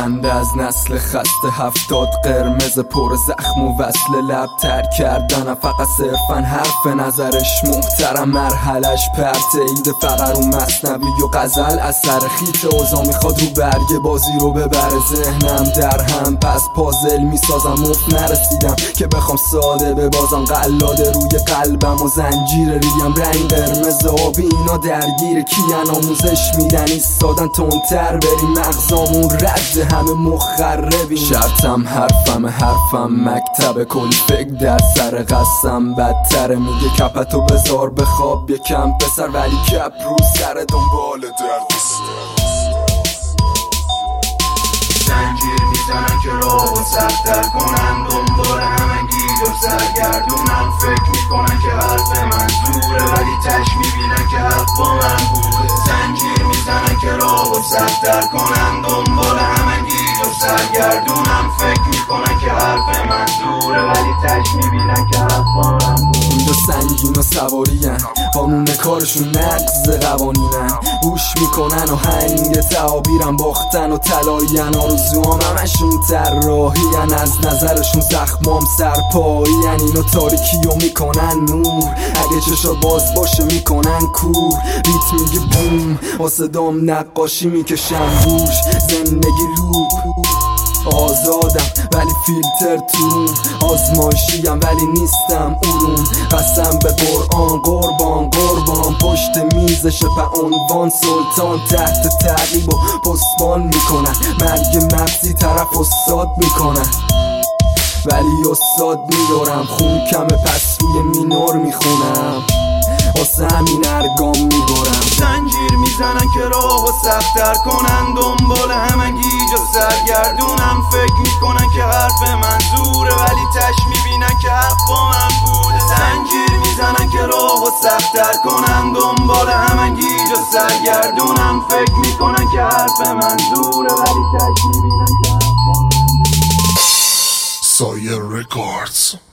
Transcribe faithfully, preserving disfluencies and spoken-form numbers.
آینده از نسل خسته هفتاد قرمز پر زخم و وصل لب تر کردن فقط صرفا حرف نظرش محترم مرحلش پرت ایده فقط رو مصنوی و غزل اثر خیت اوزا میخواد رو برگ بازی رو ببره ذهنم در هم پس پازل میسازم مفت نرسیدم که بخوام ساده ببازم قلاده روی قلبم و زنجیر ریم رنگ قرمز آبی اینا درگیر کیان آموزش میدن ایستادن تندتر بریم مغزامون رد همه مخربی شرطم حرفم حرفم مکتب کلی فکر در سر قسم بدتره میگه کپتو بذار بخواب یکم پسر ولی کپ رو سر دنبال دردست زنجیر میزنن که راهو سخت‌تر کنن دنبال همه گیج و سرگردونن فکر میکنن که حرف من زوره ولی تش میبینن که حرف با من بوده زنجیر میزنن که راهو سخت‌تر کنن دنبال همه گیج و سرگردونن فکر میکنن که حرف من زوره ولی تش میبینن که حرف با من بوده اینجا سنگین و سوارین قانون کارشون نقض قوانینن گوش میکنن و هنگ تعابیرن باختن و تلایین آرزوام همشون طراحین از نظرشون زخمام سرپایین اینو تاریکیو میکنن نور اگه چشا باز باشه میکنن کور ریت میگه بوم واسه دام نقاشی میکشن روش زندگی لوپ آزادم ولی فیلتر تو آزمایشیم ولی نیستم علوم قسم به قرآن قربان قربان پشت میزش به عنوان سلطان تحت تعقیب و پسبان میکنن مرگ مغزی طرف استاد میکنن ولی استاد میدارم خون کمه پس روی مینور میخونم واسه همین ارگام میبرم زنجیر میزنن که راهو سخت‌تر کنن دنبال همه گیج و سرگردونن فکر میکنن که حرف من زوره ولی تش میبینن که حرف با من بوده زنجیر میزنن که راهو سخت‌تر کنن دنبال همه گیج و سرگردونن فکر میکنن که حرف من زوره ولی تش میبینن که حرف با من بوده Sawyer Records.